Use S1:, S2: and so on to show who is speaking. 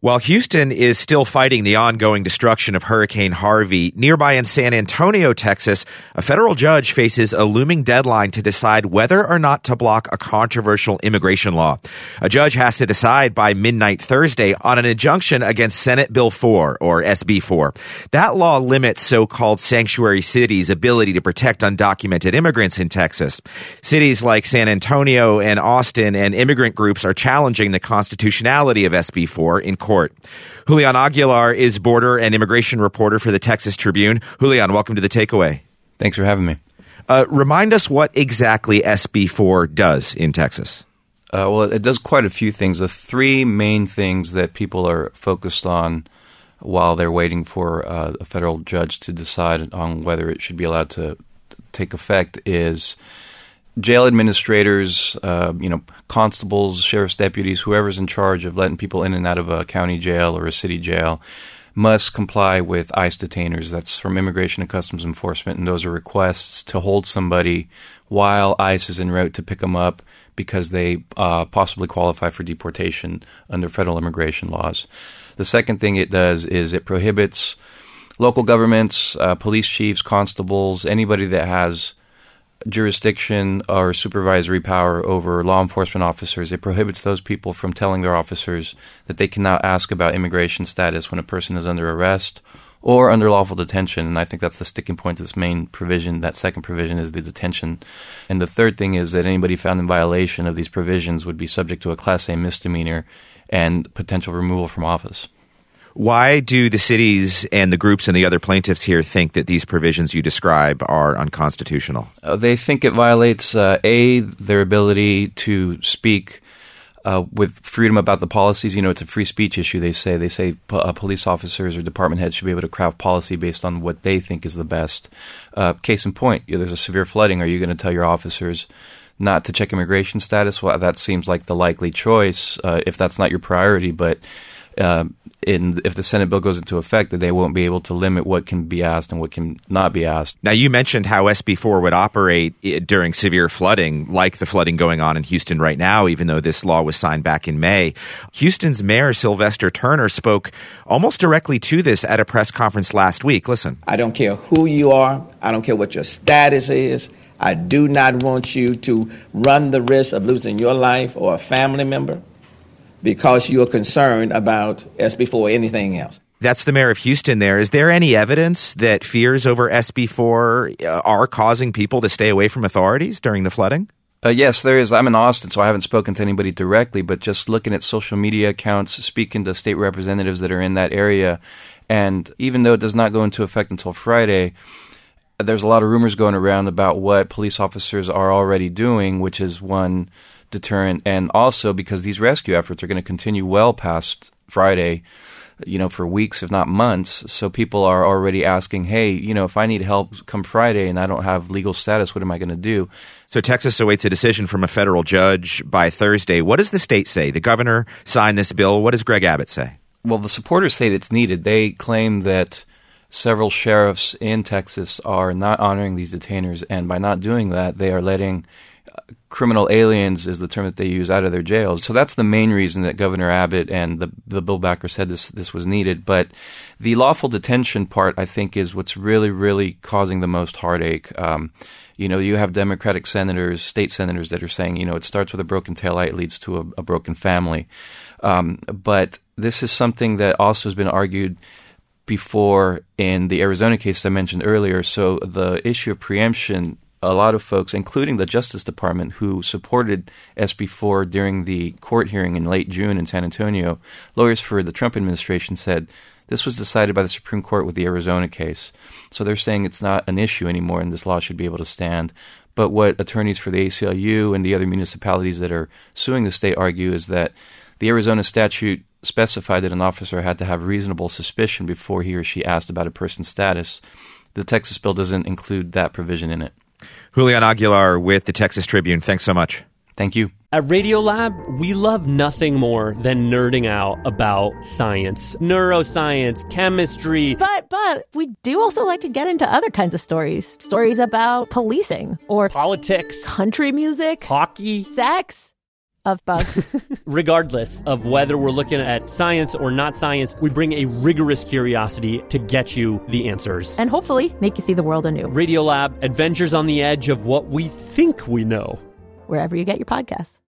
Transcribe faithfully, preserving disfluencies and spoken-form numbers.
S1: While Houston is still fighting the ongoing destruction of Hurricane Harvey, nearby in San Antonio, Texas, a federal judge faces a looming deadline to decide whether or not to block a controversial immigration law. A judge has to decide by midnight Thursday on an injunction against Senate Bill four, or S B four. That law limits so-called sanctuary cities' ability to protect undocumented immigrants in Texas. Cities like San Antonio and Austin and immigrant groups are challenging the constitutionality of S B four in court. Julian Aguilar is border and immigration reporter for the Texas Tribune. Julian, welcome to The Takeaway.
S2: Thanks for having me.
S1: Uh, remind us what exactly S B four does in Texas.
S2: Uh, well, it does quite a few things. The three main things that people are focused on while they're waiting for uh, a federal judge to decide on whether it should be allowed to take effect is jail administrators, uh, you know, constables, sheriff's deputies, whoever's in charge of letting people in and out of a county jail or a city jail must comply with ICE detainers. That's from Immigration and Customs Enforcement, and those are requests to hold somebody while ICE is en route to pick them up because they uh, possibly qualify for deportation under federal immigration laws. The second thing it does is it prohibits local governments, uh, police chiefs, constables, anybody that has jurisdiction or supervisory power over law enforcement officers. It prohibits those people from telling their officers that they cannot ask about immigration status when a person is under arrest or under lawful detention. And I think that's the sticking point to this main provision. That second provision is the detention. And the third thing is that anybody found in violation of these provisions would be subject to a Class A misdemeanor and potential removal from office.
S1: Why do the cities and the groups and the other plaintiffs here think that these provisions you describe are unconstitutional?
S2: Uh, they think it violates, uh, A, their ability to speak uh, with freedom about the policies. You know, it's a free speech issue, they say. They say po- uh, police officers or department heads should be able to craft policy based on what they think is the best. Uh, case in point, you know, there's a severe flooding. Are you going to tell your officers not to check immigration status? Well, that seems like the likely choice uh, if that's not your priority, but Uh, in, if the Senate bill goes into effect, that they won't be able to limit what can be asked and what can not be asked.
S1: Now, you mentioned how S B four would operate during severe flooding, like the flooding going on in Houston right now, even though this law was signed back in May. Houston's Mayor Sylvester Turner spoke almost directly to this at a press conference last week. Listen.
S3: I don't care who you are. I don't care what your status is. I do not want you to run the risk of losing your life or a family member because you're concerned about S B four or anything else.
S1: That's the mayor of Houston there. Is there any evidence that fears over S B four uh, are causing people to stay away from authorities during the flooding?
S2: Uh, yes, there is. I'm in Austin, so I haven't spoken to anybody directly, but just looking at social media accounts, speaking to state representatives that are in that area, and even though it does not go into effect until Friday, there's a lot of rumors going around about what police officers are already doing, which is one deterrent, and also because these rescue efforts are going to continue well past Friday, you know, for weeks, if not months. So people are already asking, hey, you know, if I need help come Friday and I don't have legal status, what am I going to do?
S1: So Texas awaits a decision from a federal judge by Thursday. What does the state say? The governor signed this bill. What does Greg Abbott say?
S2: Well, the supporters say it's needed. They claim that several sheriffs in Texas are not honoring these detainers, and by not doing that, they are letting criminal aliens, is the term that they use, out of their jails. So that's the main reason that Governor Abbott and the the bill backer said this this was needed. But the lawful detention part, I think, is what's really, really causing the most heartache. Um, you know, you have Democratic senators, state senators that are saying, you know, it starts with a broken taillight, leads to a, a broken family. Um, but this is something that also has been argued before in the Arizona case I mentioned earlier. So the issue of preemption, a lot of folks, including the Justice Department, who supported S B four during the court hearing in late June in San Antonio, lawyers for the Trump administration said this was decided by the Supreme Court with the Arizona case. So they're saying it's not an issue anymore and this law should be able to stand. But what attorneys for the A C L U and the other municipalities that are suing the state argue is that the Arizona statute specified that an officer had to have reasonable suspicion before he or she asked about a person's status. The Texas bill doesn't include that provision in it.
S1: Julian Aguilar with the Texas Tribune. Thanks so much.
S2: Thank you.
S4: At Radiolab, we love nothing more than nerding out about science, neuroscience, chemistry.
S5: But, but, we do also like to get into other kinds of stories. Stories about policing or
S4: politics,
S5: country music,
S4: hockey,
S5: sex, of bugs.
S4: Regardless of whether we're looking at science or not science, we bring a rigorous curiosity to get you the answers.
S5: And hopefully make you see the world anew.
S4: Radiolab, adventures on the edge of what we think we know.
S5: Wherever you get your podcasts.